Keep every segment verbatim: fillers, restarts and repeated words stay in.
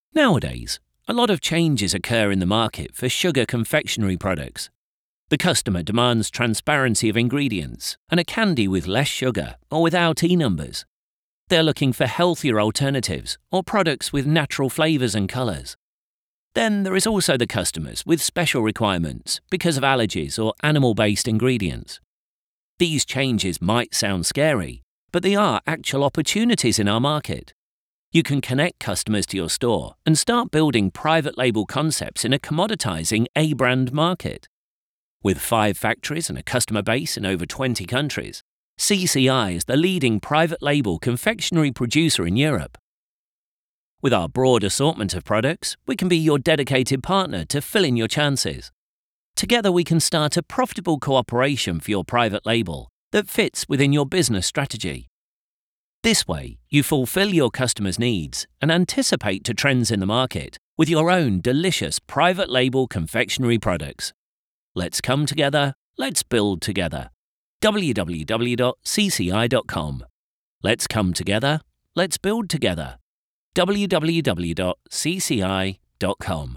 Nowadays, a lot of changes occur in the market for sugar confectionery products. The customer demands transparency of ingredients and a candy with less sugar or without E numbers. They're looking for healthier alternatives or products with natural flavours and colours. Then there is also the customers with special requirements because of allergies or animal-based ingredients. These changes might sound scary, but they are actual opportunities in our market. You can connect customers to your store and start building private label concepts in a commoditizing A-brand market. With five factories and a customer base in over twenty countries, C C I is the leading private label confectionery producer in Europe. With our broad assortment of products, we can be your dedicated partner to fill in your chances. Together we can start a profitable cooperation for your private label that fits within your business strategy. This way, you fulfill your customers' needs and anticipate to trends in the market with your own delicious private label confectionery products. Let's come together, let's build together. w w w dot c c i dot com. Let's come together, let's build together. w w w dot c c i dot com.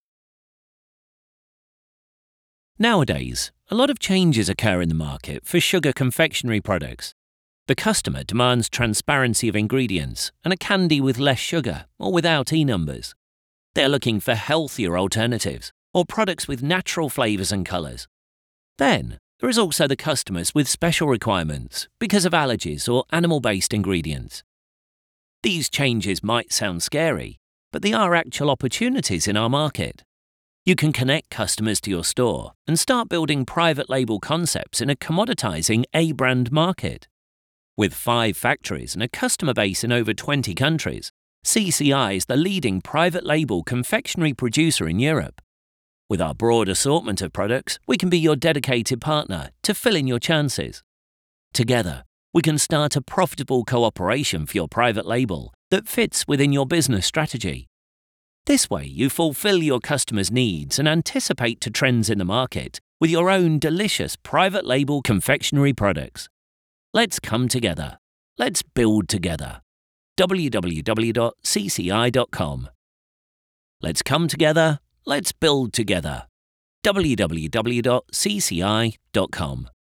Nowadays, a lot of changes occur in the market for sugar confectionery products. The customer demands transparency of ingredients and a candy with less sugar or without E numbers. They're looking for healthier alternatives or products with natural flavours and colours. Then, there is also the customers with special requirements because of allergies or animal-based ingredients. These changes might sound scary, but they are actual opportunities in our market. You can connect customers to your store and start building private label concepts in a commoditizing A-brand market. With five factories and a customer base in over twenty countries, C C I is the leading private label confectionery producer in Europe. With our broad assortment of products, we can be your dedicated partner to fill in your chances. Together, we can start a profitable cooperation for your private label that fits within your business strategy. This way, you fulfill your customers' needs and anticipate to trends in the market with your own delicious private label confectionery products. Let's come together. Let's build together. w w w dot c c i dot com. Let's come together. Let's build together. w w w dot c c i dot com.